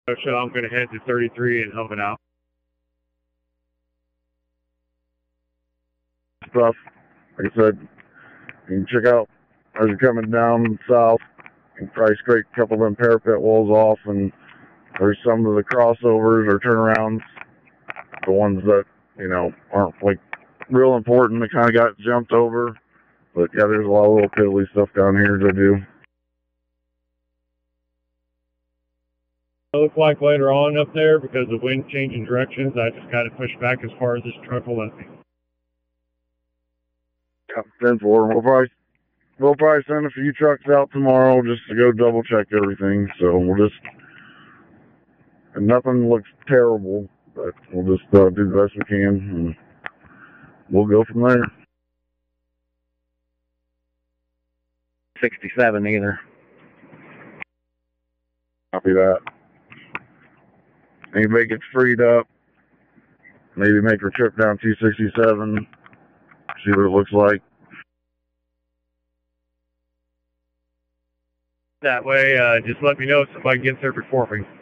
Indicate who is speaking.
Speaker 1: So I'm going to head to 33 and help it out.
Speaker 2: Stuff, like I said, you can check out as you're coming down south. You can probably scrape a couple of them parapet walls off, and there's some of the crossovers or turnarounds, the ones that, you know, aren't like real important. They kind of got jumped over. But yeah, there's a lot of little piddly stuff down here to do.
Speaker 1: It looked like later on up there, because the wind changing directions, I just got to push back as far as this truck will let me.
Speaker 2: Yeah, 10-4. We'll probably send a few trucks out tomorrow just to go double check everything. So and nothing looks terrible, but we'll just do the best we can, and we'll go from there.
Speaker 3: 67 either.
Speaker 2: Copy that. Anybody gets freed up, maybe make a trip down 267, see what it looks like.
Speaker 1: That way, just let me know if somebody gets there before me.